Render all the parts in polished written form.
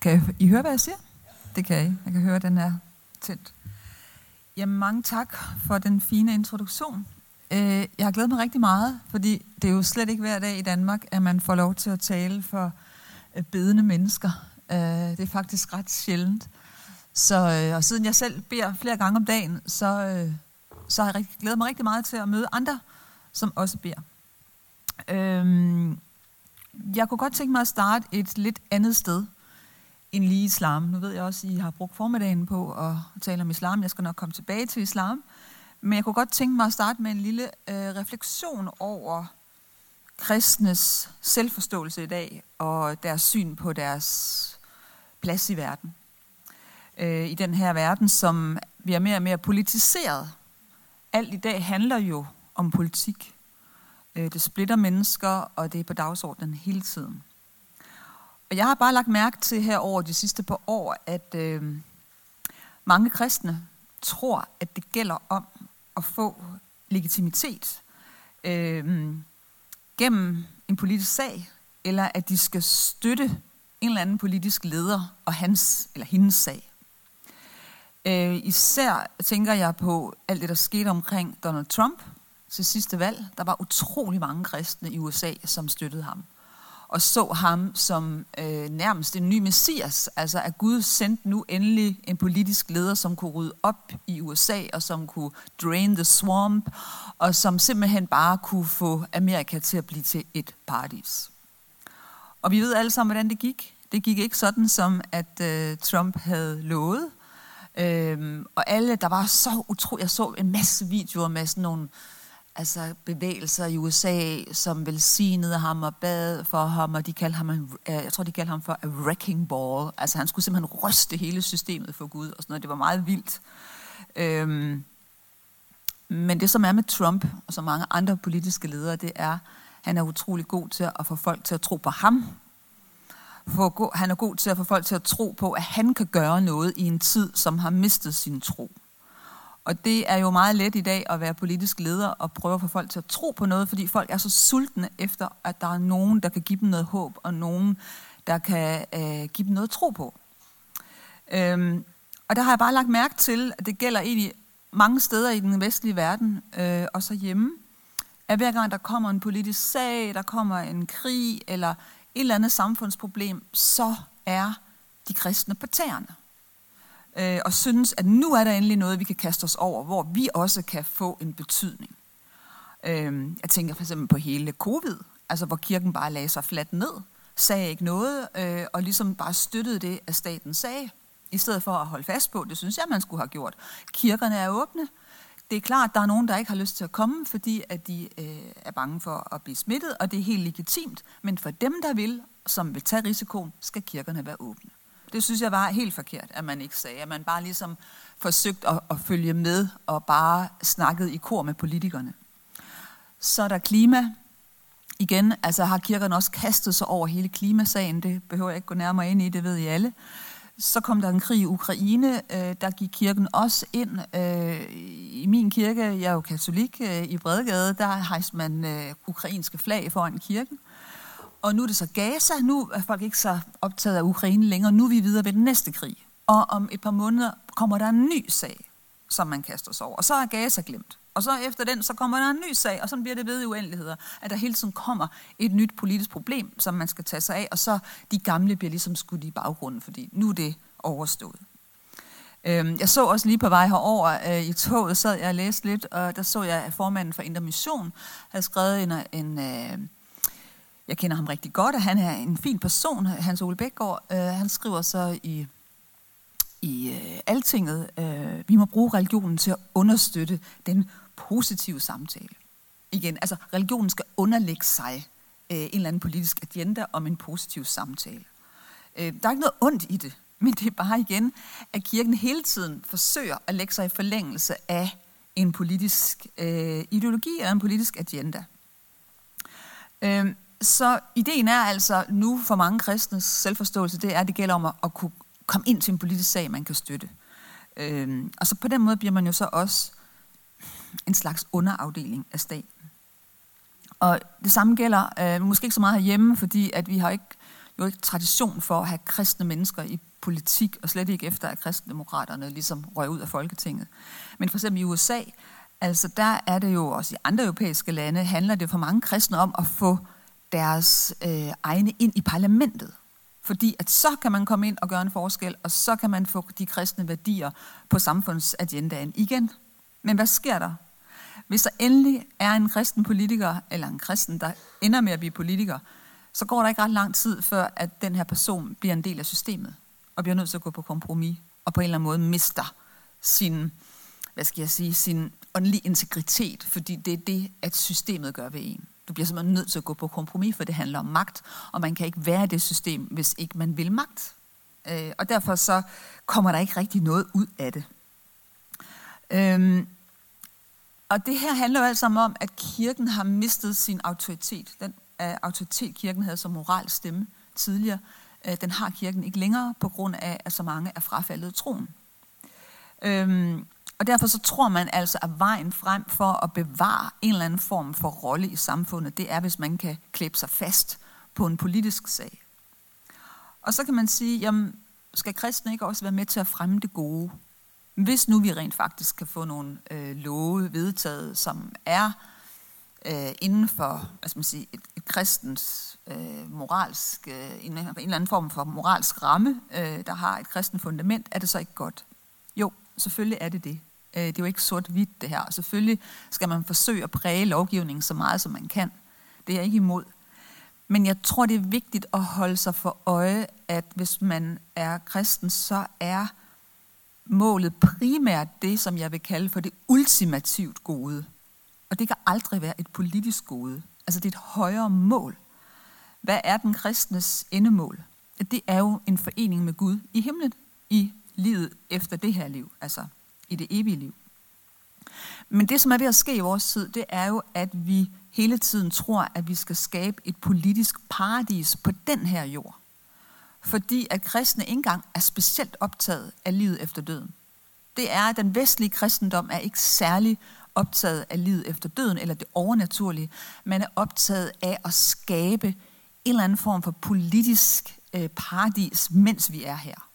Kan I høre, hvad jeg siger? Det kan I. Jeg kan høre, at den er tændt. Jamen, mange tak for den fine introduktion. Jeg har glædet mig rigtig meget, fordi det er jo slet ikke hver dag i Danmark, at man får lov til at tale for bedende mennesker. Det er faktisk ret sjældent. Og siden jeg selv beder flere gange om dagen, så har jeg glædet mig rigtig meget til at møde andre, som også beder. Jeg kunne godt tænke mig at starte et lidt andet sted end lige islam. Nu ved jeg også, at I har brugt formiddagen på at tale om islam. Jeg skal nok komme tilbage til islam. Men jeg kunne godt tænke mig at starte med en lille refleksion over kristnes selvforståelse i dag og deres syn på deres plads i verden. I den her verden, som bliver mere og mere politiseret. Alt i dag handler jo om politik. Det splitter mennesker, og det er på dagsordenen hele tiden. Og jeg har bare lagt mærke til her over de sidste par år, at mange kristne tror, at det gælder om at få legitimitet gennem en politisk sag, eller at de skal støtte en eller anden politisk leder og hans eller hendes sag. Især tænker jeg på alt det, der skete omkring Donald Trump til sidste valg. Der var utrolig mange kristne i USA, som støttede ham. Og så ham som nærmest en ny messias. Altså at Gud sendte nu endelig en politisk leder, som kunne rydde op i USA, og som kunne drain the swamp, og som simpelthen bare kunne få Amerika til at blive til et paradis. Og vi ved alle sammen, hvordan det gik. Det gik ikke sådan, som at Trump havde lovet. Og alle, der var så utroligt. Jeg så en masse videoer med sådan nogle bevægelser i USA, som velsignede ham og bad for ham, og de kaldte ham, jeg tror, de kaldte ham for a wrecking ball. Altså han skulle simpelthen ryste hele systemet for Gud og sådan noget. Det var meget vildt. Men det, som er med Trump og så mange andre politiske ledere, det er, han er utrolig god til at få folk til at tro på ham. Han er god til at få folk til at tro på, at han kan gøre noget i en tid, som har mistet sin tro. Og det er jo meget let i dag at være politisk leder og prøve at få folk til at tro på noget, fordi folk er så sultne efter, at der er nogen, der kan give dem noget håb, og nogen, der kan give dem noget tro på. Og der har jeg bare lagt mærke til, at det gælder egentlig mange steder i den vestlige verden, og så hjemme, at hver gang der kommer en politisk sag, der kommer en krig, eller et eller andet samfundsproblem, så er de kristne på tæerne. Og synes, at nu er der endelig noget, vi kan kaste os over, hvor vi også kan få en betydning. Jeg tænker for eksempel på hele covid, altså hvor kirken bare lagde sig fladt ned, sagde ikke noget, og ligesom bare støttede det, at staten sagde, i stedet for at holde fast på, det synes jeg, man skulle have gjort. Kirkerne er åbne. Det er klart, at der er nogen, der ikke har lyst til at komme, fordi at de er bange for at blive smittet, og det er helt legitimt. Men for dem, der vil, som vil tage risikoen, skal kirkerne være åbne. Det synes jeg var helt forkert, at man ikke sagde. At man bare ligesom forsøgte at følge med og bare snakkede i kor med politikerne. Så er der klima. Igen, altså har kirkerne også kastet sig over hele klimasagen. Det behøver jeg ikke gå nærmere ind i, det ved I alle. Så kom der en krig i Ukraine. Der gik kirken også ind. I min kirke, jeg er jo katolik, i Bredegade, der hejste man ukrainske flag foran kirken. Og nu er det så Gaza. Nu er folk ikke så optaget af Ukraine længere. Nu er vi videre ved den næste krig. Og om et par måneder kommer der en ny sag, som man kaster sig over. Og så er Gaza glemt. Og så efter den, så kommer der en ny sag, og sådan bliver det ved i uendeligheder. At der hele tiden kommer et nyt politisk problem, som man skal tage sig af, og så de gamle bliver ligesom skudt i baggrunden, fordi nu er det overstået. Jeg så også lige på vej herover i toget, sad jeg og læste lidt, og der så jeg, at formanden for Indre Mission havde skrevet jeg kender ham rigtig godt, og han er en fin person, Hans Ole Bækgaard. Han skriver så i Altinget, vi må bruge religionen til at understøtte den positive samtale. Igen, altså religionen skal underlægge sig en eller anden politisk agenda om en positiv samtale. Der er ikke noget ondt i det, men det er bare igen, at kirken hele tiden forsøger at lægge sig i forlængelse af en politisk ideologi og en politisk agenda. Så ideen er altså nu for mange kristnes selvforståelse, det er, at det gælder om at kunne komme ind til en politisk sag, man kan støtte. Og så på den måde bliver man jo så også en slags underafdeling af staten. Og det samme gælder måske ikke så meget herhjemme, fordi at vi har ikke jo ikke tradition for at have kristne mennesker i politik, og slet ikke efter, at kristendemokraterne ligesom røg ud af Folketinget. Men for eksempel i USA, altså der er det jo også i andre europæiske lande, handler det for mange kristne om at få deres egne ind i parlamentet. Fordi at så kan man komme ind og gøre en forskel, og så kan man få de kristne værdier på samfundsagendaen igen. Men hvad sker der? Hvis der endelig er en kristen politiker, eller en kristen, der ender med at blive politiker, så går der ikke ret lang tid, før at den her person bliver en del af systemet, og bliver nødt til at gå på kompromis, og på en eller anden måde mister sin, sin åndelige integritet, fordi det er det, at systemet gør ved en. Du bliver simpelthen nødt til at gå på kompromis, for det handler om magt, og man kan ikke være i det system, hvis ikke man vil magt. Og derfor så kommer der ikke rigtig noget ud af det. Og det her handler jo alt sammen om, at kirken har mistet sin autoritet. Den autoritet, kirken havde som moralsk stemme tidligere, den har kirken ikke længere, på grund af, at så mange er frafaldet troen. Og derfor så tror man altså, at vejen frem for at bevare en eller anden form for rolle i samfundet, det er, hvis man kan klæbe sig fast på en politisk sag. Og så kan man sige, jamen, skal kristne ikke også være med til at fremme det gode? Hvis nu vi rent faktisk kan få nogle love vedtaget, som er inden for et kristens moralsk, en eller anden form for moralsk ramme, der har et kristent fundament, er det så ikke godt? Jo, selvfølgelig er det det. Det er jo ikke sort-hvidt det her. Selvfølgelig skal man forsøge at præge lovgivningen så meget, som man kan. Det er jeg ikke imod. Men jeg tror, det er vigtigt at holde sig for øje, at hvis man er kristen, så er målet primært det, som jeg vil kalde for det ultimativt gode. Og det kan aldrig være et politisk gode. Altså det er et højere mål. Hvad er den kristnes endemål? Det er jo en forening med Gud i himlen, i livet efter det her liv, altså i det evige liv. Men det, som er ved at ske i vores tid, det er jo, at vi hele tiden tror, at vi skal skabe et politisk paradis på den her jord. Fordi at kristne ikke engang er specielt optaget af livet efter døden. Det er, at den vestlige kristendom er ikke særlig optaget af livet efter døden, eller det overnaturlige. Man er optaget af at skabe en eller anden form for politisk paradis, mens vi er her.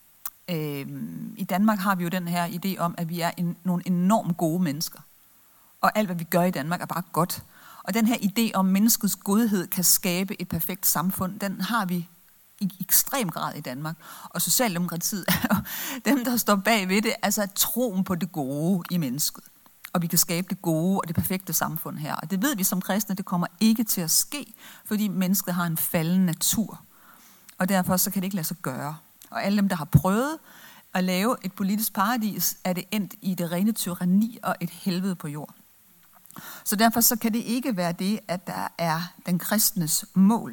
I Danmark har vi jo den her idé om, at vi er nogle enormt gode mennesker. Og alt, hvad vi gør i Danmark, er bare godt. Og den her idé om menneskets godhed kan skabe et perfekt samfund, den har vi i ekstrem grad i Danmark. Og Socialdemokratiet er jo dem, der står bag ved det, altså troen på det gode i mennesket. Og vi kan skabe det gode og det perfekte samfund her. Og det ved vi som kristne, det kommer ikke til at ske, fordi mennesket har en falden natur. Og derfor så kan det ikke lade sig gøre. Og alle dem, der har prøvet at lave et politisk paradis, er det endt i det rene tyranni og et helvede på jord. Så derfor så kan det ikke være det, at der er den kristnes mål.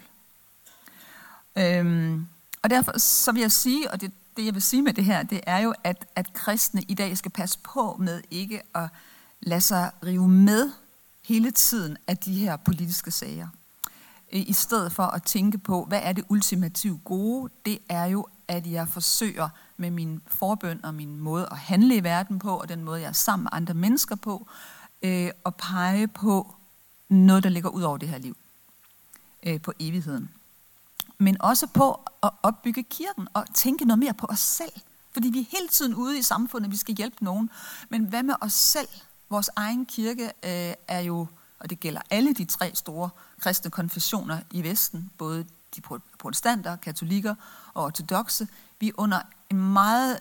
Og derfor så vil jeg sige, og det jeg vil sige med det her, det er jo, at kristne i dag skal passe på med ikke at lade sig rive med hele tiden af de her politiske sager. I stedet for at tænke på, hvad er det ultimativt gode? Det er jo, at jeg forsøger med min forbøn og min måde at handle i verden på, og den måde, jeg er sammen med andre mennesker på, at pege på noget, der ligger ud over det her liv, på evigheden. Men også på at opbygge kirken og tænke noget mere på os selv. Fordi vi er hele tiden ude i samfundet, vi skal hjælpe nogen. Men hvad med os selv? Vores egen kirke er jo, og det gælder alle de 3 store kristne konfessioner i Vesten, både de protestanter, katolikker og ortodokse, vi er under en meget,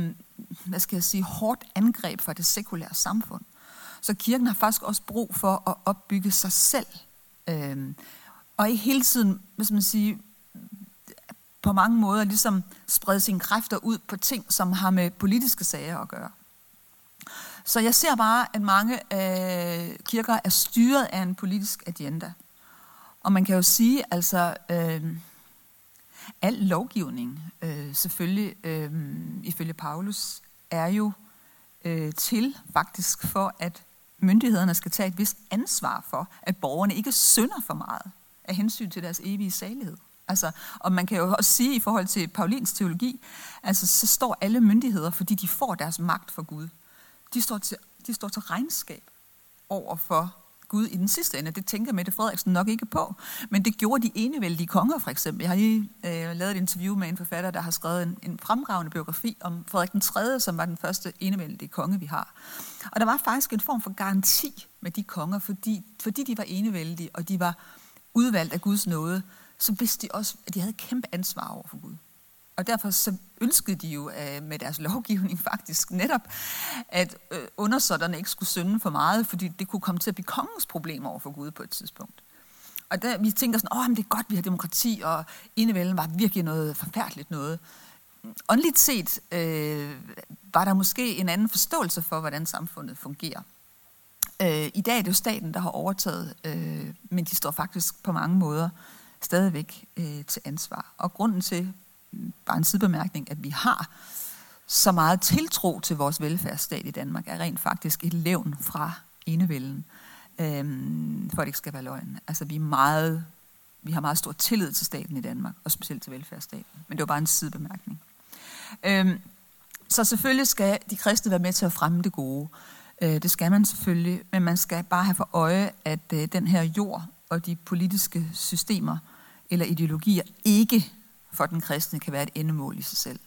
hårdt angreb fra det sekulære samfund. Så kirken har faktisk også brug for at opbygge sig selv. Og ikke hele tiden, på mange måder ligesom sprede sine kræfter ud på ting, som har med politiske sager at gøre. Så jeg ser bare, at mange kirker er styret af en politisk agenda. Og man kan jo sige, altså, al lovgivning, selvfølgelig ifølge Paulus, er jo til faktisk for, at myndighederne skal tage et vist ansvar for, at borgerne ikke synder for meget af hensyn til deres evige salighed. Altså, og man kan jo også sige i forhold til Paulins teologi, altså så står alle myndigheder, fordi de får deres magt for Gud. De står til regnskab over for Gud i den sidste ende. Det tænker Mette Frederiksen nok ikke på. Men det gjorde de enevældige konger, for eksempel. Jeg har lige lavet et interview med en forfatter, der har skrevet en fremragende biografi om Frederik den 3., som var den første enevældige konge, vi har. Og der var faktisk en form for garanti med de konger, fordi de var enevældige, og de var udvalgt af Guds nåde, så vidste de også, at de havde kæmpe ansvar over for Gud. Og derfor så ønskede de jo med deres lovgivning faktisk netop, at undersåtterne ikke skulle synde for meget, fordi det kunne komme til at blive kongens problem over for Gud på et tidspunkt. Og der, vi tænker sådan, men det er godt, vi har demokrati, og enevælden var virkelig noget forfærdeligt noget. Åndeligt set var der måske en anden forståelse for, hvordan samfundet fungerer. I dag er det jo staten, der har overtaget, men de står faktisk på mange måder stadigvæk til ansvar. Og grunden til, bare en sidebemærkning, at vi har så meget tiltro til vores velfærdsstat i Danmark, er rent faktisk et levn fra enevælden, for at det ikke skal være løgn. Altså vi har meget stor tillid til staten i Danmark, og specielt til velfærdsstaten. Men det var bare en sidebemærkning. Så selvfølgelig skal de kristne være med til at fremme det gode. Det skal man selvfølgelig, men man skal bare have for øje, at den her jord og de politiske systemer eller ideologier ikke for den kristne kan være et endemål i sig selv.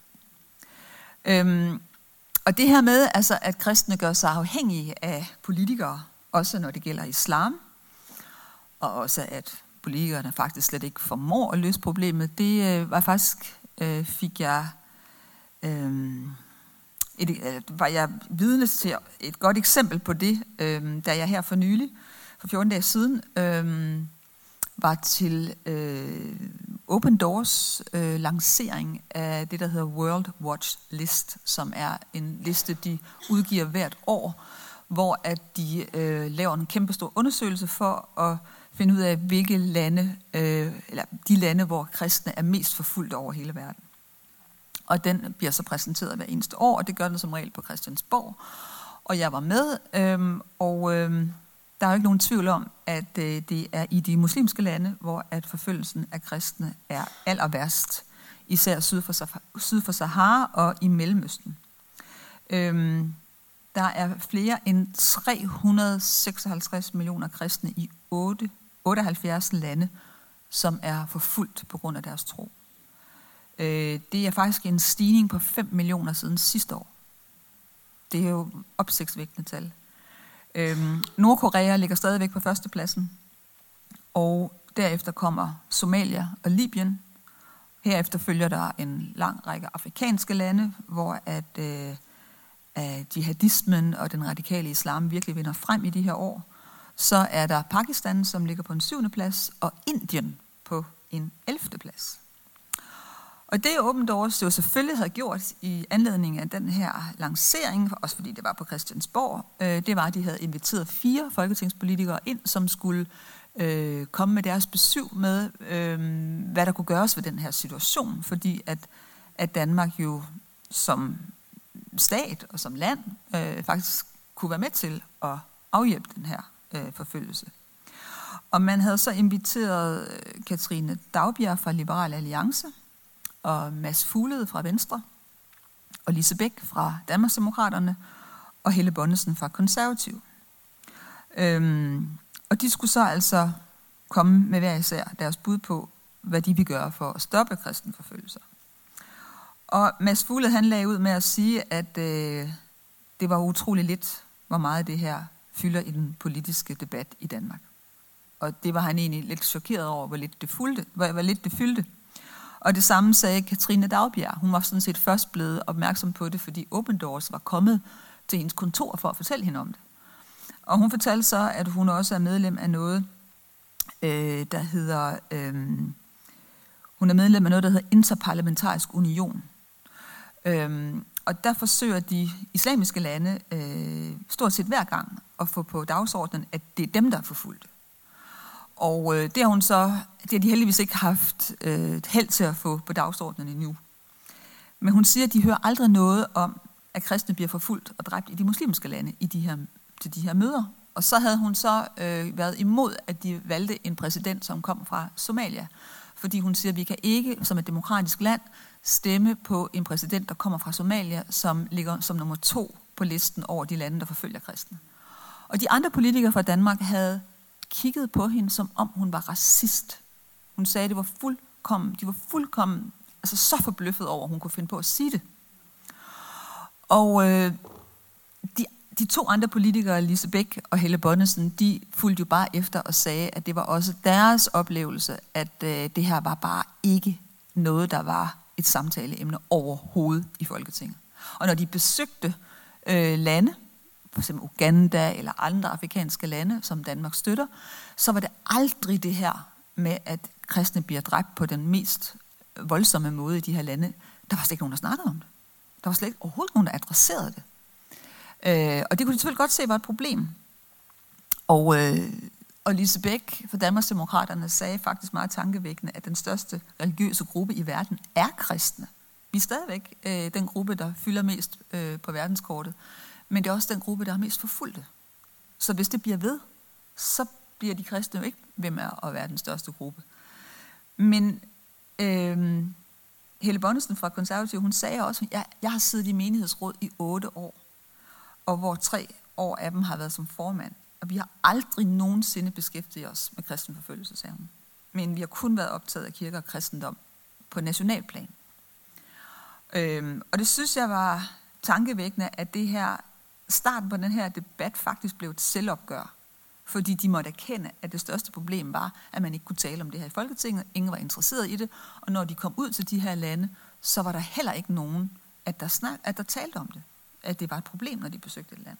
Og det her med, altså, at kristne gør sig afhængige af politikere, også når det gælder islam, og også at politikerne faktisk slet ikke formår at løse problemet, det var faktisk, var jeg vidne til et godt eksempel på det, da jeg her for nylig, for 14 dage siden, var til Open Doors lancering af det, der hedder World Watch List, som er en liste, de udgiver hvert år, hvor at de laver en kæmpestor undersøgelse for at finde ud af, hvilke lande, eller de lande, hvor kristne er mest forfulgt over hele verden. Og den bliver så præsenteret hver eneste år, og det gør den som regel på Christiansborg. Og jeg var med, der er jo ikke nogen tvivl om, at det er i de muslimske lande, hvor at forfølgelsen af kristne er aller værst, især syd for Sahara og i Mellemøsten. Der er flere end 356 millioner kristne i 78 lande, som er forfulgt på grund af deres tro. Det er faktisk en stigning på 5 millioner siden sidste år. Det er jo opsigtsvækkende tal. Nordkorea ligger stadigvæk på førstepladsen, og derefter kommer Somalia og Libyen. Herefter følger der en lang række afrikanske lande, hvor at jihadismen og den radikale islam virkelig vinder frem i de her år. Så er der Pakistan, som ligger på en 7. plads, og Indien på en 11. plads. Og det Open Doors jo selvfølgelig havde gjort i anledning af den her lancering, også fordi det var på Christiansborg, det var, at de havde inviteret 4 folketingspolitikere ind, som skulle komme med deres besyv med, hvad der kunne gøres ved den her situation, fordi at Danmark jo som stat og som land faktisk kunne være med til at afhjælpe den her forfølgelse. Og man havde så inviteret Katrine Daugbjerg fra Liberal Alliance, og Mads Fuglede fra Venstre, og Lise Bech fra Danmarksdemokraterne, og Helle Bonnesen fra Konservativ. Og de skulle så altså komme med hver især deres bud på, hvad de vil gøre for at stoppe kristenforfølgelser. Og Mads Fuglede, han lagde ud med at sige, at det var utroligt lidt, hvor meget det her fylder i den politiske debat i Danmark. Og det var han egentlig lidt chokeret over, hvor lidt det fyldte. Og det samme sagde Katrine Daugbjerg. Hun var sådan set først blevet opmærksom på det, fordi Open Doors var kommet til hendes kontor for at fortælle hende om det. Og hun fortalte så, at hun også er medlem af noget, der hedder Interparlamentarisk Union. Og der forsøger de islamiske lande stort set hver gang at få på dagsordenen, at det er dem, der er forfulgt. Og det har de heldigvis ikke haft held til at få på dagsordenen endnu. Men hun siger, at de hører aldrig noget om, at kristne bliver forfulgt og dræbt i de muslimske lande til de her møder. Og så havde hun så været imod, at de valgte en præsident, som kom fra Somalia. Fordi hun siger, at vi kan ikke som et demokratisk land stemme på en præsident, der kommer fra Somalia, som ligger som nummer 2 på listen over de lande, der forfølger kristne. Og de andre politikere fra Danmark havde kiggede på hende, som om hun var racist. Hun sagde, at de var fuldkommen altså så forbløffet over, at hun kunne finde på at sige det. Og de to andre politikere, Lise Bech og Helle Bonnesen, de fulgte jo bare efter og sagde, at det var også deres oplevelse, at det her var bare ikke noget, der var et samtaleemne overhovedet i Folketinget. Og når de besøgte lande, f.eks. Uganda eller andre afrikanske lande, som Danmark støtter, så var det aldrig det her med, at kristne bliver dræbt på den mest voldsomme måde i de her lande. Der var slet ikke nogen, der snakkede om det. Der var slet ikke overhovedet nogen, der adresserede det. Og det kunne de selvfølgelig godt se var et problem. Og Lise Bech fra Danmarksdemokraterne sagde faktisk meget tankevækkende, at den største religiøse gruppe i verden er kristne. Vi er stadigvæk den gruppe, der fylder mest på verdenskortet, men det er også den gruppe, der er mest forfulgte. Så hvis det bliver ved, så bliver de kristne jo ikke ved med at være den største gruppe. Men Helle Bonnesen fra Konservative, hun sagde også, at jeg har siddet i menighedsråd i 8 år, og hvor 3 år af dem har været som formand. Og vi har aldrig nogensinde beskæftiget os med kristenforfølgelse, sagde hun. Men vi har kun været optaget af kirke og kristendom på nationalplan. Og det synes jeg var tankevækkende, at det her, starten på den her debat faktisk blev et selvopgør. Fordi de måtte erkende, at det største problem var, at man ikke kunne tale om det her i Folketinget. Ingen var interesseret i det. Og når de kom ud til de her lande, så var der heller ikke nogen, at der talte om det. At det var et problem, når de besøgte et land.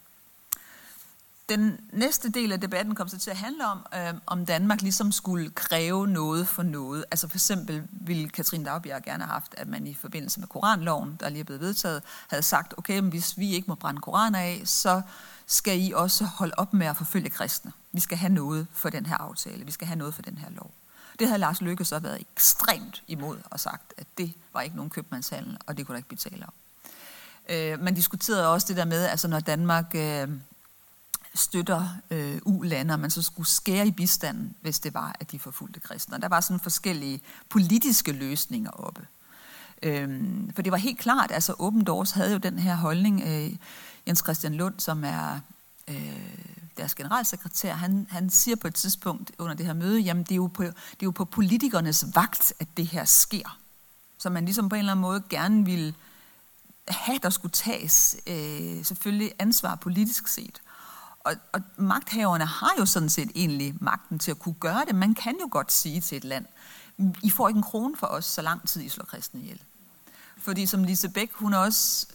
Den næste del af debatten kom så til at handle om Danmark ligesom skulle kræve noget for noget. Altså for eksempel ville Katrine Daugbjerg gerne have haft, at man i forbindelse med koranloven, der lige er blevet vedtaget, havde sagt, okay, men hvis vi ikke må brænde koraner af, så skal I også holde op med at forfølge kristne. Vi skal have noget for den her aftale, vi skal have noget for den her lov. Det havde Lars Løkke så været ekstremt imod og sagt, at det var ikke nogen købmandshandel, og det kunne der ikke blive tale om. Man diskuterede også det der med, altså når Danmark støtter U-lande, og man så skulle skære i bistanden, hvis det var, at de forfulgte kristne. Der var sådan forskellige politiske løsninger oppe. For det var helt klart, altså Open Doors havde jo den her holdning. Jens Christian Lund, som er deres generalsekretær, han siger på et tidspunkt under det her møde, jamen det er jo på politikernes vagt, at det her sker. Så man ligesom på en eller anden måde gerne ville have, der skulle tages selvfølgelig ansvar politisk set. Og magthaverne har jo sådan set egentlig magten til at kunne gøre det. Man kan jo godt sige til et land, I får ikke en krone for os, så lang tid I slår kristne ihjel. Fordi som Lise Bech, hun også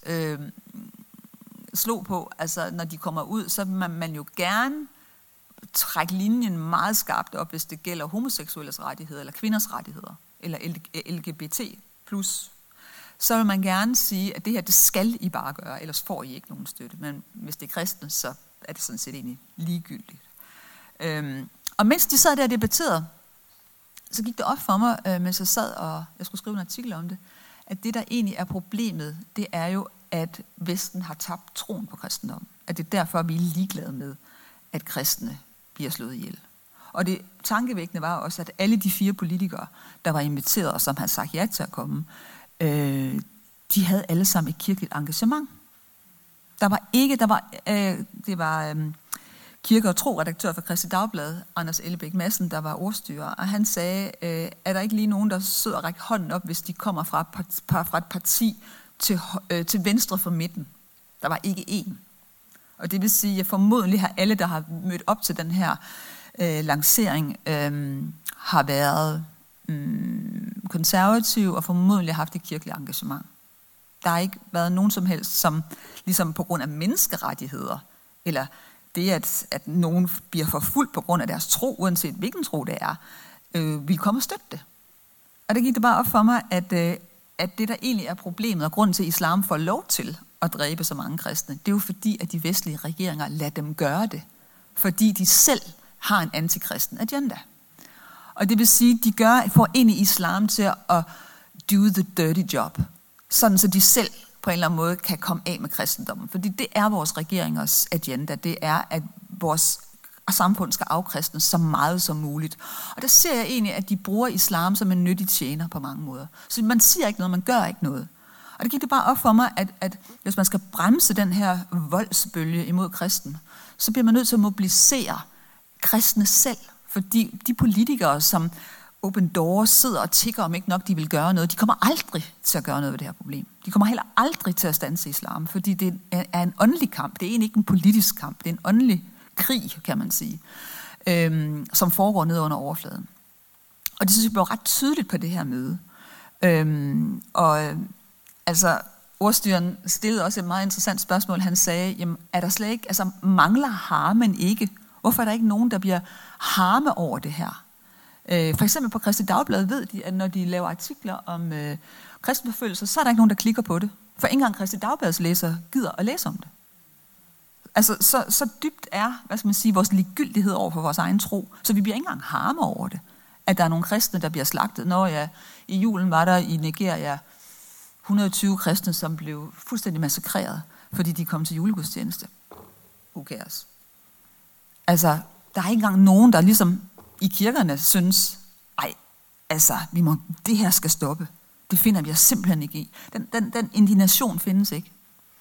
slog på, altså når de kommer ud, så vil man jo gerne trække linjen meget skarpt op, hvis det gælder homoseksuelles rettigheder, eller kvinders rettigheder, eller LGBT+. Så vil man gerne sige, at det her, det skal I bare gøre, ellers får I ikke nogen støtte. Men hvis det er kristne, så er det sådan set egentlig ligegyldigt. Og mens de sad der og debatterede, så gik det op for mig, mens jeg sad og jeg skulle skrive en artikel om det, at det, der egentlig er problemet, det er jo, at Vesten har tabt troen på kristendom. At det er derfor, vi er ligeglade med, at kristne bliver slået ihjel. Og det tankevækkende var også, at alle de 4 politikere, der var inviteret, og som havde sagt ja til at komme, de havde alle sammen et kirkeligt engagement. Det var kirke- og tro-redaktør for Kristeligt Dagblad, Anders Ellebæk Madsen, der var ordstyrer, og han sagde, er der ikke lige nogen, der sidder og rækker hånden op, hvis de kommer fra et parti til venstre for midten? Der var ikke én. Og det vil sige, at formodentlig har alle, der har mødt op til den her lancering, har været konservative og formodentlig haft et kirkeligt engagement. Der har ikke været nogen som helst, som ligesom på grund af menneskerettigheder, eller det, at nogen bliver forfulgt på grund af deres tro, uanset hvilken tro det er, vil komme og støtte det. Og der gik det bare op for mig, at det, der egentlig er problemet, og grunden til, at islam får lov til at dræbe så mange kristne, det er jo fordi, at de vestlige regeringer lader dem gøre det, fordi de selv har en antikristen agenda. Og det vil sige, at de får egentlig islam til at do the dirty job, sådan så de selv på en eller anden måde kan komme af med kristendommen. Fordi det er vores regeringers agenda, det er, at vores samfund skal afkristnes så meget som muligt. Og der ser jeg egentlig, at de bruger islam som en nyttig tjener på mange måder. Så man siger ikke noget, man gør ikke noget. Og det gik det bare op for mig, at hvis man skal bremse den her voldsbølge imod kristen, så bliver man nødt til at mobilisere kristne selv. Fordi de politikere, som Open Doors sidder og tigger om ikke nok, de vil gøre noget, de kommer aldrig til at gøre noget ved det her problem. De kommer heller aldrig til at standse islam, fordi det er en åndelig kamp. Det er egentlig ikke en politisk kamp. Det er en åndelig krig, kan man sige, som foregår ned under overfladen. Og det synes jeg blev ret tydeligt på det her møde. Ordstyreren stillede også et meget interessant spørgsmål. Han sagde, jamen, er der slet ikke, altså mangler harmen ikke? Hvorfor er der ikke nogen, der bliver harme over det her? For eksempel på Kristi Dagblad ved de, at når de laver artikler om kristenforfølgelse, så er der ikke nogen, der klikker på det. For ikke engang Kristi Dagblads læser gider at læse om det. Altså, så dybt er, vores ligegyldighed over for vores egen tro, så vi bliver ikke engang harme over det. At der er nogle kristne, der bliver slagtet. I julen var der i Nigeria 120 kristne, som blev fuldstændig massakreret, fordi de kom til julegudstjeneste. Who cares? Altså, der er ikke engang nogen, der ligesom i kirkerne synes, det her skal stoppe. Det finder vi os simpelthen ikke i. Den indignation findes ikke.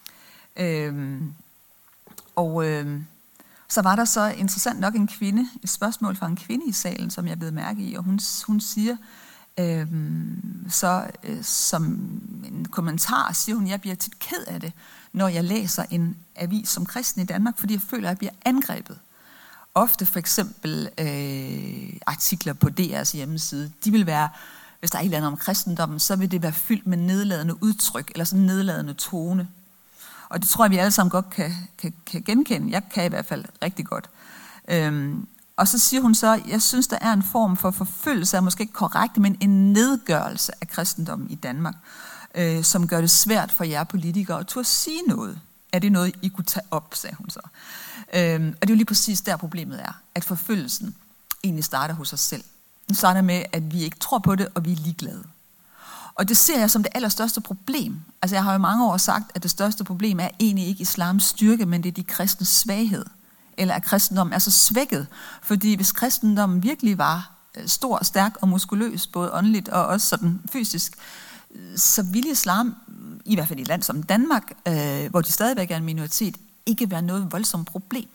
Så var der så interessant nok et spørgsmål fra en kvinde i salen, som jeg blev mærke i, og hun siger, som en kommentar, siger hun, jeg bliver tit ked af det, når jeg læser en avis som kristen i Danmark, fordi jeg føler, at jeg bliver angrebet. Ofte for eksempel artikler på DR's hjemmeside, de vil være, hvis der er et eller andet om kristendommen, så vil det være fyldt med nedladende udtryk, eller sådan en nedladende tone. Og det tror jeg, vi alle sammen godt kan genkende. Jeg kan i hvert fald rigtig godt. Og så siger hun så, jeg synes, der er en form for forfølgelse, er måske ikke korrekt, men en nedgørelse af kristendommen i Danmark, som gør det svært for jer politikere at turde sige noget. Er det noget, I kunne tage op, sagde hun så. Og det er jo lige præcis der problemet er, at forfølgelsen egentlig starter hos os selv. Den starter med, at vi ikke tror på det, og vi er ligeglade. Og det ser jeg som det allerstørste problem. Altså jeg har jo mange år sagt, at det største problem er egentlig ikke islams styrke, men det er de kristnes svaghed. Eller at kristendommen er så svækket. Fordi hvis kristendommen virkelig var stor, stærk og muskuløs, både åndeligt og også sådan fysisk, så ville islam, i hvert fald i et land som Danmark, hvor de stadigvæk er en minoritet, ikke være noget voldsomt problem.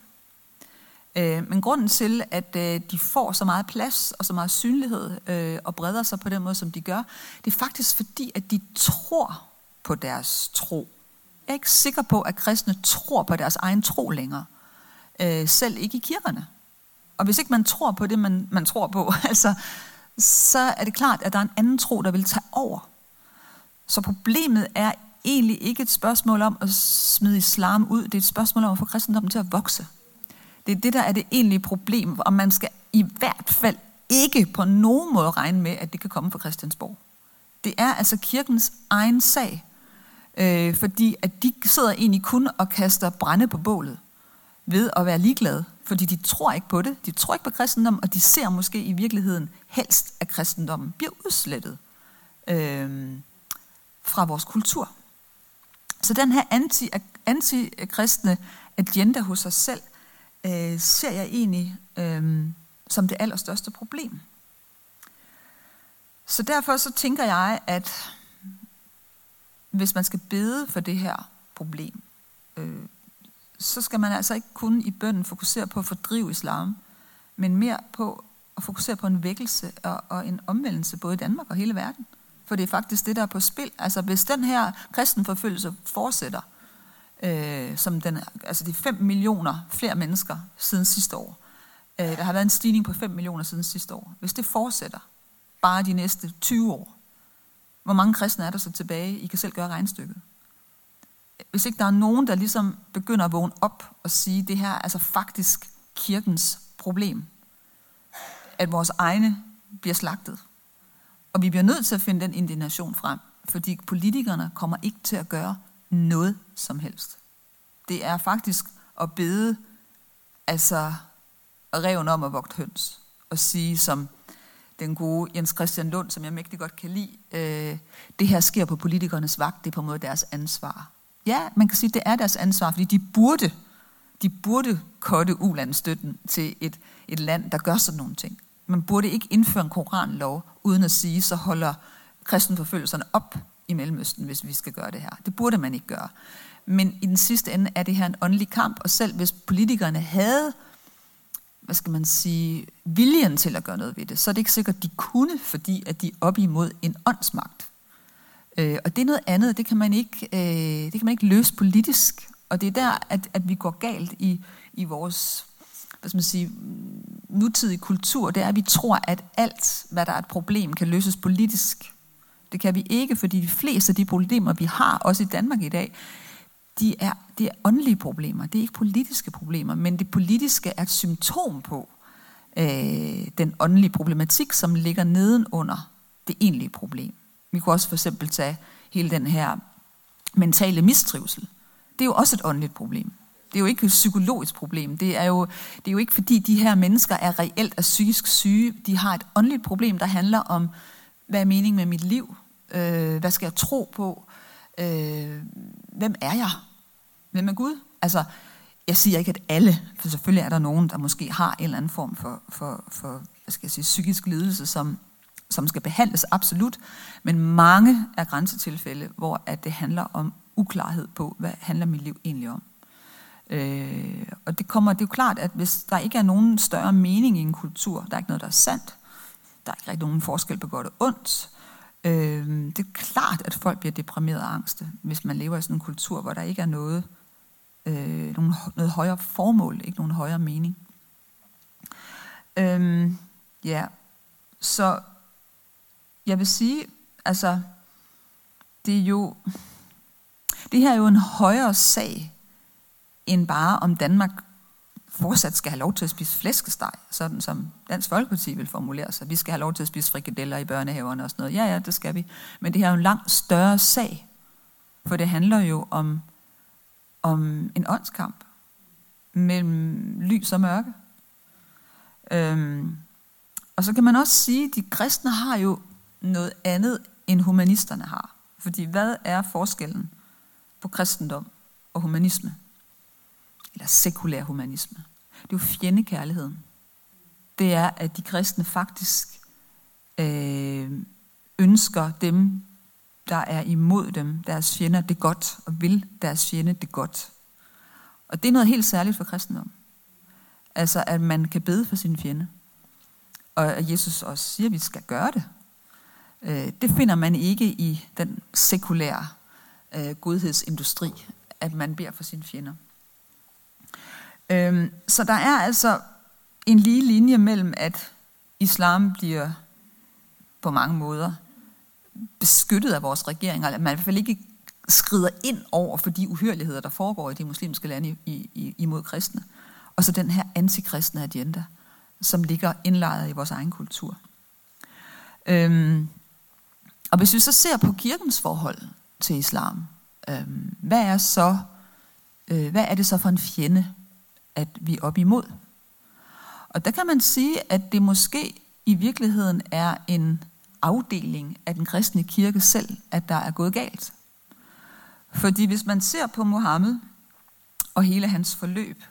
Men grunden til, at de får så meget plads og så meget synlighed og breder sig på den måde, som de gør, det er faktisk fordi, at de tror på deres tro. Jeg er ikke sikker på, at kristne tror på deres egen tro længere. Selv ikke i kirkerne. Og hvis ikke man tror på det, man tror på, så er det klart, at der er en anden tro, der vil tage over. Så problemet er egentlig ikke et spørgsmål om at smide islam ud, det er et spørgsmål om at få kristendommen til at vokse. Det er det, der er det egentlige problem, og man skal i hvert fald ikke på nogen måde regne med, at det kan komme fra Christiansborg. Det er altså kirkens egen sag, fordi at de sidder egentlig kun og kaster brænde på bålet ved at være ligeglade, fordi de tror ikke på det, de tror ikke på kristendommen, og de ser måske i virkeligheden helst, at kristendommen bliver udslettet fra vores kultur. Så den her antikristne agenda hos os selv, ser jeg egentlig som det allerstørste problem. Så derfor så tænker jeg, at hvis man skal bede for det her problem, så skal man altså ikke kun i bønnen fokusere på at fordrive islam, men mere på at fokusere på en vækkelse og en omvendelse både i Danmark og hele verden. For det er faktisk det, der er på spil. Altså hvis den her kristenforfølgelse fortsætter, som det er 5 millioner flere mennesker siden sidste år. Der har været en stigning på 5 millioner siden sidste år. Hvis det fortsætter bare de næste 20 år, hvor mange kristne er der så tilbage? I kan selv gøre regnstykket. Hvis ikke der er nogen, der ligesom begynder at vågne op og sige, det her er altså faktisk kirkens problem, at vores egne bliver slagtet. Og vi bliver nødt til at finde den indignation frem, fordi politikerne kommer ikke til at gøre noget som helst. Det er faktisk at bede ræven om at vogte høns. Og sige som den gode Jens Christian Lund, som jeg mægtig godt kan lide, det her sker på politikernes vagt, det er på en måde deres ansvar. Ja, man kan sige, det er deres ansvar, fordi de burde kotte ulandsstøtten til et land, der gør sådan nogle ting. Man burde ikke indføre en koranlov, uden at sige, så holder kristenforfølgelserne op i Mellemøsten, hvis vi skal gøre det her. Det burde man ikke gøre. Men i den sidste ende er det her en åndelig kamp, og selv hvis politikerne havde hvad skal man sige, viljen til at gøre noget ved det, så er det ikke sikkert, at de kunne, fordi at de er op imod en åndsmagt. Og det er noget andet, det kan man ikke løse politisk. Og det er der, at vi går galt i vores, hvad skal man sige, nutidige kultur. Det er, at vi tror, at alt, hvad der er et problem, kan løses politisk. Det kan vi ikke, fordi de fleste af de problemer, vi har, også i Danmark i dag, det er åndelige problemer. Det er ikke politiske problemer, men det politiske er et symptom på den åndelige problematik, som ligger nedenunder det egentlige problem. Vi kunne også for eksempel tage hele den her mentale mistrivsel. Det er jo også et åndeligt problem. Det er jo ikke et psykologisk problem. Det er jo ikke fordi de her mennesker er reelt psykisk syge. De har et åndeligt problem, der handler om, hvad er meningen med mit liv? Hvad skal jeg tro på? Hvem er jeg? Hvem er Gud? Altså, jeg siger ikke, at alle, for selvfølgelig er der nogen, der måske har en eller anden form for hvad skal jeg sige, psykisk lidelse, som skal behandles absolut, men mange er grænsetilfælde, hvor at det handler om uklarhed på, hvad handler mit liv egentlig om. Og det er jo klart, at hvis der ikke er nogen større mening i en kultur, der er ikke noget, der er sandt, der er ikke rigtig nogen forskel på godt og ondt, det er klart, at folk bliver deprimeret og angste, hvis man lever i sådan en kultur, hvor der ikke er noget højere formål, ikke nogen højere mening. Så jeg vil sige, altså, det her er jo en højere sag, end bare om Danmark fortsat skal have lov til at spise flæskesteg, sådan som Dansk Folkeparti vil formulere sig. Vi skal have lov til at spise frikadeller i børnehaverne og sådan noget. Ja, det skal vi. Men det her er jo en langt større sag, for det handler jo om en åndskamp mellem lys og mørke. Og så kan man også sige, at de kristne har jo noget andet, end humanisterne har. Fordi hvad er forskellen på kristendom og humanisme? Eller sekulær humanisme. Det er jo fjendekærligheden. Det er, at de kristne faktisk ønsker dem, der er imod dem, deres fjender, det godt, og vil deres fjende det godt. Og det er noget helt særligt for kristendom. Altså, at man kan bede for sin fjende. Og Jesus også siger, at vi skal gøre det. Det finder man ikke i den sekulære godhedsindustri, at man beder for sine fjender. Så der er altså en lige linje mellem, at islam bliver på mange måder beskyttet af vores regeringer, at man i hvert fald ikke skrider ind over for de uhyrligheder, der foregår i de muslimske lande imod kristne. Og så den her antikristne agenda, som ligger indlejret i vores egen kultur. Og hvis vi så ser på kirkens forhold til islam, hvad er det så for en fjende, at vi er op imod? Og der kan man sige, at det måske i virkeligheden er en afdeling af den kristne kirke selv, at der er gået galt. Fordi hvis man ser på Muhammed og hele hans forløb,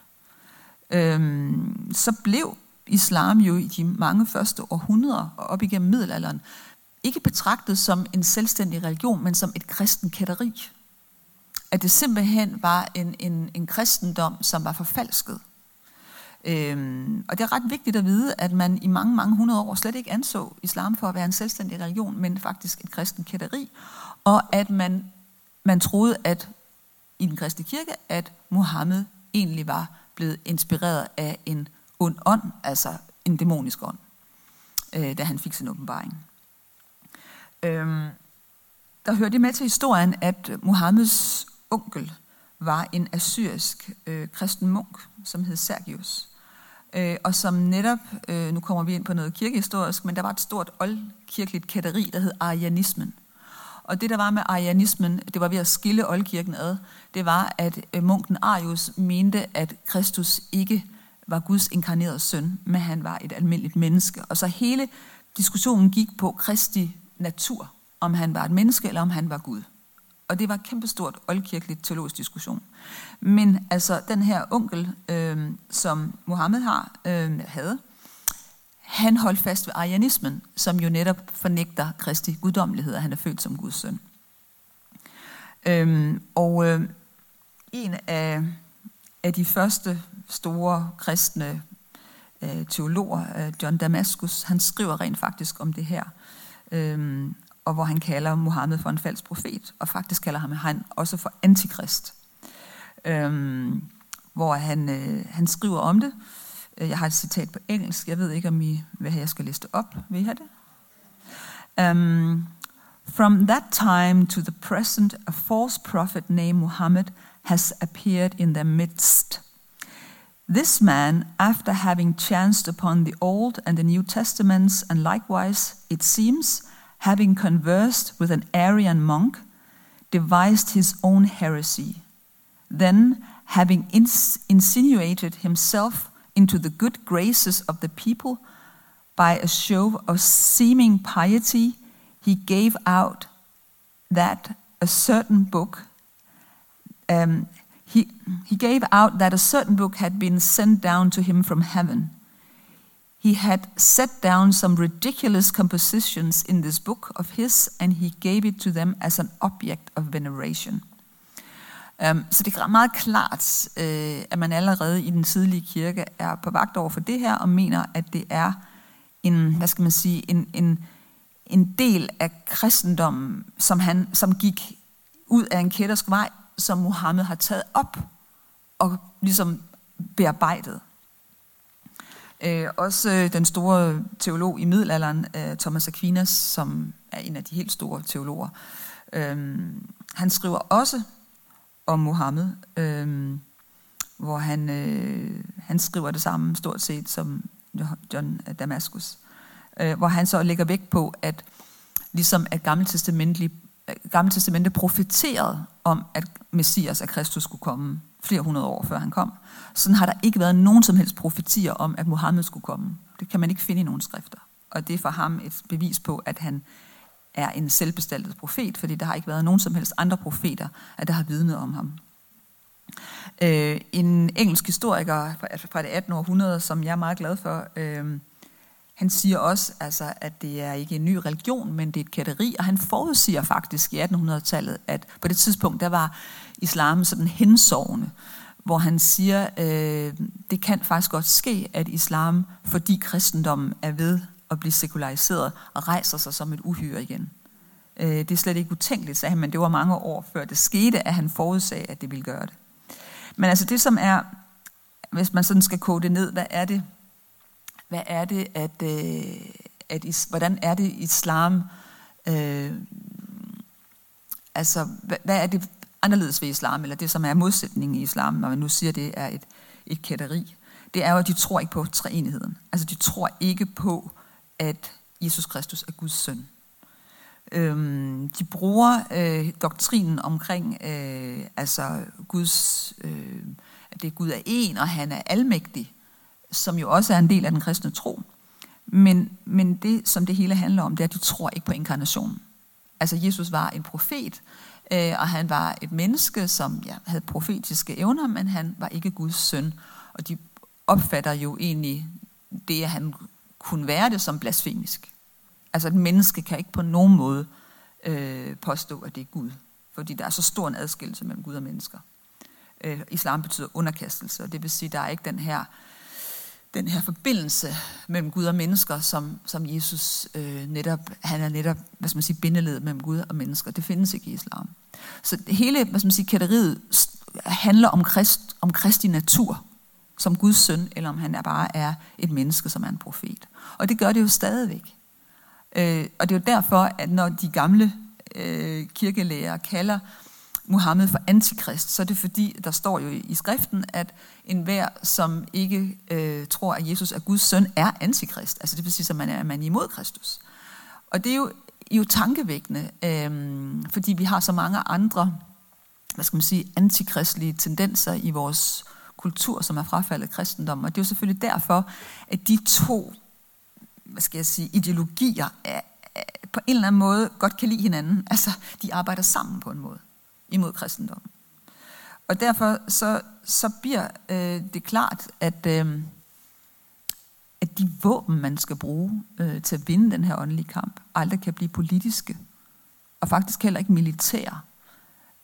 så blev islam jo i de mange første århundreder og op igennem middelalderen ikke betragtet som en selvstændig religion, men som et kristen kætteri. At det simpelthen var en kristendom, som var forfalsket. Og det er ret vigtigt at vide, at man i mange, mange hundrede år slet ikke anså islam for at være en selvstændig religion, men faktisk et kristen kætteri. Og at man troede, at i den kristne kirke, at Muhammed egentlig var blevet inspireret af en ond ånd, altså en dæmonisk ånd, da han fik sin åbenbaring. Der hører det med til historien, at Muhammeds onkel var en assyrisk kristen munk, som hed Sergius. Og som netop, nu kommer vi ind på noget kirkehistorisk, men der var et stort oldkirkeligt kætteri, der hed arianismen. Og det, der var med arianismen, det var ved at skille oldkirken ad, det var, at munken Arius mente, at Kristus ikke var Guds inkarnerede søn, men han var et almindeligt menneske. Og så hele diskussionen gik på Kristi natur, om han var et menneske, eller om han var Gud. Og det var et kæmpestort oldkirkeligt teologisk diskussion. Men altså, den her onkel, som Muhammed havde, han holdt fast ved arianismen, som jo netop fornægter Kristi guddommelighed, at han er født som Guds søn. En af de første store kristne teologer, John Damascus, han skriver rent faktisk om det her, og hvor han kalder Muhammed for en falsk profet, og faktisk kalder han også for antikrist. Hvor han skriver om det. Jeg har et citat på engelsk, jeg ved ikke, om I vil have, jeg skal læse det op. Vil I have det? From that time to the present, a false prophet named Muhammad has appeared in their midst. This man, after having chanced upon the Old and the New Testaments, and likewise, it seems, having conversed with an Arian monk, devised his own heresy. Then, having insinuated himself into the good graces of the people by a show of seeming piety, he gave out that a certain book had been sent down to him from heaven. He had set down some ridiculous compositions in this book of his, and he gave it to them as an object of veneration. Så det er meget klart, at man allerede i den tidlige kirke er på vagt over for det her, og mener, at det er en del af kristendommen, som gik ud af en kættersk vej, som Muhammed har taget op og ligesom bearbejdet. Også den store teolog i middelalderen, Thomas Aquinas, som er en af de helt store teologer, han skriver også om Muhammed, hvor han skriver det samme stort set som John Damascus, hvor han så lægger vægt på, at ligesom at Gamle Testamentet profeterede om, at Messias af Kristus skulle komme flere hundrede år før han kom. Sådan har der ikke været nogen som helst profetier om, at Muhammed skulle komme. Det kan man ikke finde i nogen skrifter. Og det er for ham et bevis på, at han er en selvbestaltet profet, fordi der har ikke været nogen som helst andre profeter, at der har vidnet om ham. En engelsk historiker fra det 18. århundrede, som jeg er meget glad for, han siger også, altså, at det er ikke en ny religion, men det er et kætteri, og han forudsiger faktisk i 1800-tallet, at på det tidspunkt, der var islam sådan hensovende, hvor han siger, det kan faktisk godt ske, at islam, fordi kristendommen er ved at blive sekulariseret, og rejser sig som et uhyre igen. Det er slet ikke utænkeligt, sagde han, men det var mange år før det skete, at han forudsagde, at det ville gøre det. Men altså det, som er, hvis man sådan skal koge det ned, hvordan er det islam, altså hvad er det anderledes ved islam, eller det som er modsætningen i islam, når man nu siger, det er et kætteri, det er jo, at de tror ikke på treenigheden. Altså de tror ikke på, at Jesus Kristus er Guds søn. De bruger doktrinen omkring, Guds, at det Gud er en, og han er almægtig, som jo også er en del af den kristne tro. Men det, som det hele handler om, det er, at de tror ikke på inkarnationen. Altså Jesus var en profet, og han var et menneske, som havde profetiske evner, men han var ikke Guds søn. Og de opfatter jo egentlig det, at han kunne være det, som blasfemisk. Altså et menneske kan ikke på nogen måde påstå, at det er Gud, fordi der er så stor en adskillelse mellem Gud og mennesker. Islam betyder underkastelse, og det vil sige, at der er ikke den her forbindelse mellem Gud og mennesker, som Jesus han er netop, bindeledet mellem Gud og mennesker. Det findes ikke i islam. Så hele, kætteriet handler om Kristi natur, som Guds søn, eller om han bare er et menneske, som er en profet. Og det gør det jo stadigvæk. Og det er jo derfor, at når de gamle kirkelærer kalder Muhammed for antikrist, så er det fordi, der står jo i skriften, at enhver, som ikke tror, at Jesus er Guds søn, er antikrist. Altså det vil sige, at man er imod Kristus. Og det er jo tankevækkende, fordi vi har så mange andre, antikristelige tendenser i vores kultur, som er frafaldet kristendom. Og det er jo selvfølgelig derfor, at de to ideologier på en eller anden måde godt kan lide hinanden. Altså, de arbejder sammen på en måde imod kristendommen. Og derfor så bliver det klart, at de våben, man skal bruge til at vinde den her åndelige kamp, aldrig kan blive politiske, og faktisk heller ikke militære.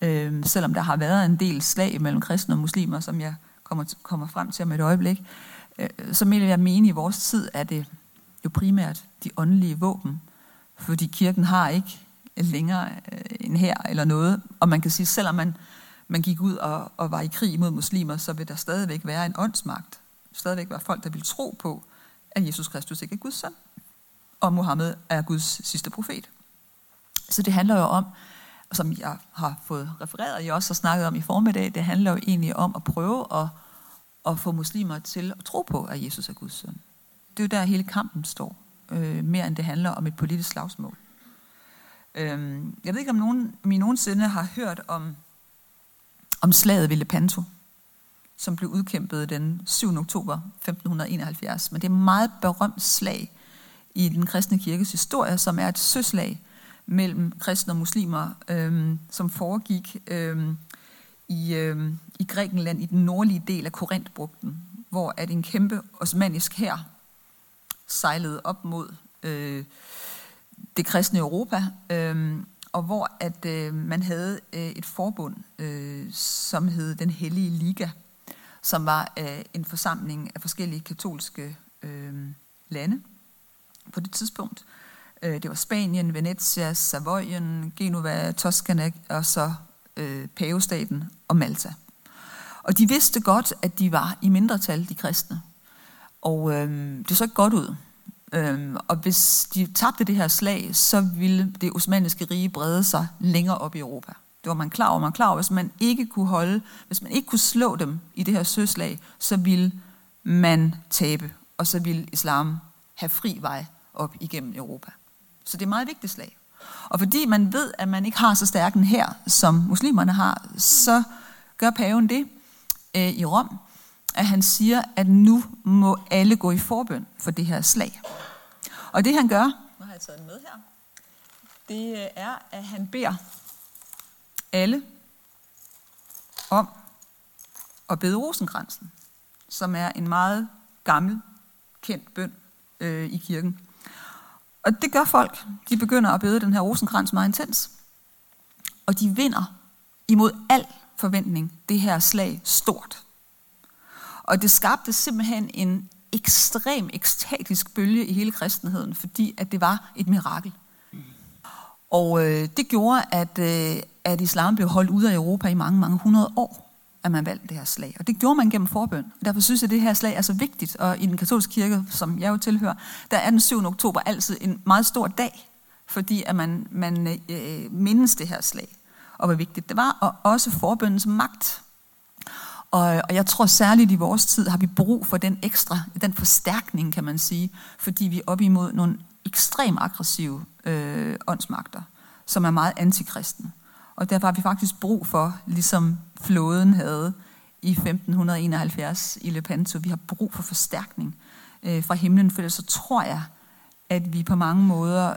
Selvom der har været en del slag mellem kristne og muslimer, som jeg kommer frem til om et øjeblik, Så vil jeg mene, i vores tid er det jo primært de åndelige våben, fordi kirken har ikke længere en hær eller noget, og man kan sige, selvom man gik ud og var i krig mod muslimer, så vil der stadigvæk være en åndsmagt. Stadigvæk være folk, der vil tro på, at Jesus Kristus ikke er Guds søn, og Mohammed er Guds sidste profet. Så det handler jo om, som jeg har fået refereret, jeg også har snakket om i formiddag, det handler jo egentlig om at prøve at få muslimer til at tro på, at Jesus er Guds søn. Det er jo der hele kampen står, mere end det handler om et politisk slagsmål. Jeg ved ikke, om I nogensinde har hørt om slaget ved Lepanto, som blev udkæmpet den 7. oktober 1571. Men det er et meget berømt slag i den kristne kirkes historie, som er et søslag mellem kristne og muslimer, som foregik i Grækenland, i den nordlige del af Korinthbugten, hvor at en kæmpe osmannisk hær sejlede op mod det kristne Europa, og hvor at man havde et forbund, som hed Den Hellige Liga, som var en forsamling af forskellige katolske lande på det tidspunkt. Det var Spanien, Venezia, Savoyen, Genova, Toscana og så Pavestaten og Malta. Og de vidste godt, at de var i mindretal, de kristne. Og det så ikke godt ud. Og hvis de tabte det her slag, så ville det osmanniske rige brede sig længere op i Europa. Det var man klar over. Man klar over, hvis man ikke kunne slå dem i det her søslag, så ville man tabe, og så ville islam have fri vej op igennem Europa. Så det er et meget vigtigt slag. Og fordi man ved, at man ikke har så stærk en hær, som muslimerne har, så gør paven det i Rom, at han siger, at nu må alle gå i forbøn for det her slag. Og det han gør, nu har jeg taget den med her, det er, at han beder alle om at bede rosenkransen, som er en meget gammel, kendt bøn i kirken. Og det gør folk. De begynder at bede den her rosenkrans meget intens. Og de vinder imod al forventning det her slag stort. Og det skabte simpelthen en ekstrem, ekstatisk bølge i hele kristenheden, fordi at det var et mirakel. Og det gjorde, at islam blev holdt ude af Europa i mange, mange hundrede år, at man valgte det her slag. Og det gjorde man gennem forbøn. Derfor synes jeg, at det her slag er så vigtigt. Og i den katolske kirke, som jeg jo tilhører, der er den 7. oktober altid en meget stor dag, fordi at man mindes det her slag, og hvor vigtigt det var, og også forbønnens magt. Og jeg tror særligt i vores tid har vi brug for den forstærkning, kan man sige, fordi vi er op imod nogle ekstremt aggressive åndsmagter, som er meget antikristne. Og derfor har vi faktisk brug for, ligesom flåden havde i 1571 i Lepanto, vi har brug for forstærkning fra himlen, for så tror jeg, at vi på mange måder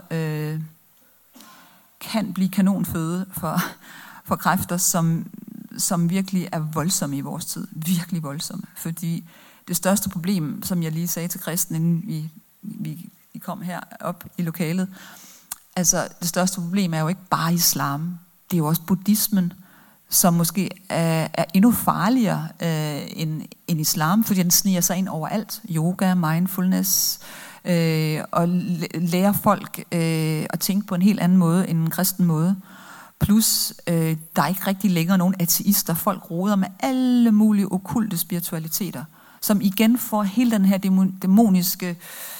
kan blive kanonføde for kræfter, som virkelig er voldsomme i vores tid. Virkelig voldsomme. Fordi det største problem, som jeg lige sagde til kristne, inden vi kom her op i lokalet, altså det største problem er jo ikke bare islam. Det er jo også buddhismen, som måske er endnu farligere end islam, fordi den sniger sig ind overalt. Yoga, mindfulness, og lærer folk at tænke på en helt anden måde end en kristen måde. Plus, der er ikke rigtig længere nogen ateister. Folk roder med alle mulige okkulte spiritualiteter, som igen får hele den her dæmoniske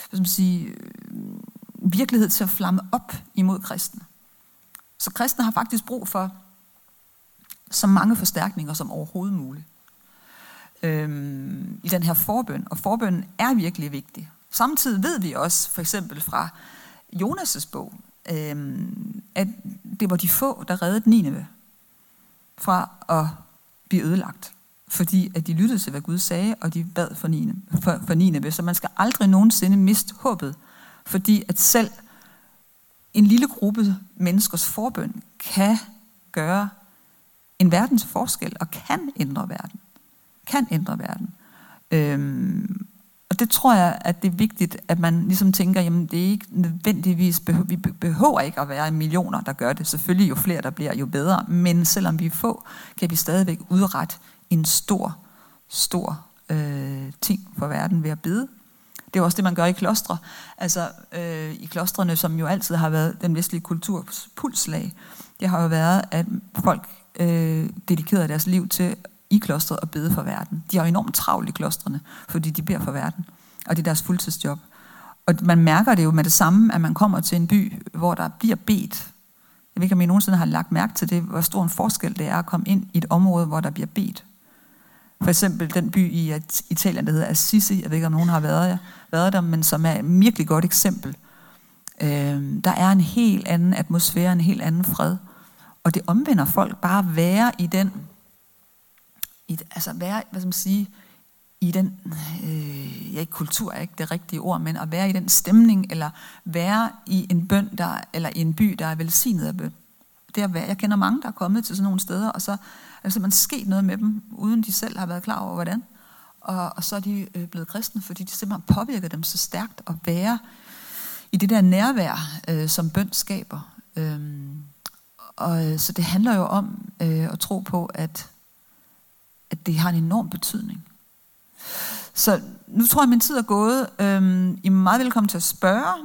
virkelighed til at flamme op imod kristne. Så kristne har faktisk brug for så mange forstærkninger som overhovedet muligt i den her forbøn. Og forbønnen er virkelig vigtig. Samtidig ved vi også, for eksempel fra Jonas' bog, at det var de få, der reddede Nineve fra at blive ødelagt. Fordi at de lyttede til, hvad Gud sagde, og de bad for Nineve. Så man skal aldrig nogensinde miste håbet. Fordi at selv en lille gruppe menneskers forbøn kan gøre en verden til forskel, og kan ændre verden. Og det tror jeg, at det er vigtigt, at man ligesom tænker, jamen det er ikke nødvendigvis, vi behøver ikke at være millioner, der gør det. Selvfølgelig jo flere, der bliver, jo bedre. Men selvom vi er få, kan vi stadigvæk udrette en stor ting for verden ved at bede. Det er også det, man gør i klostre. Altså i klostrene, som jo altid har været den vestlige kulturs pulslag, det har jo været, at folk dedikerede deres liv til i klostret at bede for verden. De har enormt travlt i klostrene, fordi de beder for verden. Og det er deres fuldtidsjob. Og man mærker det jo med det samme, at man kommer til en by, hvor der bliver bedt. Jeg ved ikke, om I nogensinde har lagt mærke til det, hvor stor en forskel det er at komme ind i et område, hvor der bliver bedt. For eksempel den by i Italien, der hedder Assisi. Jeg ved ikke, om nogen har været der, men som er et virkelig godt eksempel. Der er en helt anden atmosfære, en helt anden fred. Og det omvender folk bare at være i den, i den, kultur er ikke det rigtige ord, men at være i den stemning, eller være i en bøn, eller i en by, der er velsignet af bøn. Det at være, jeg kender mange, der er kommet til sådan nogle steder, og så er der simpelthen sket noget med dem, uden de selv har været klar over, hvordan. Og så er de blevet kristne, fordi de simpelthen påvirker dem så stærkt at være i det der nærvær, som bøn skaber. Så det handler jo om at tro på, at det har en enorm betydning. Så nu tror jeg, at min tid er gået. I er meget velkommen til at spørge,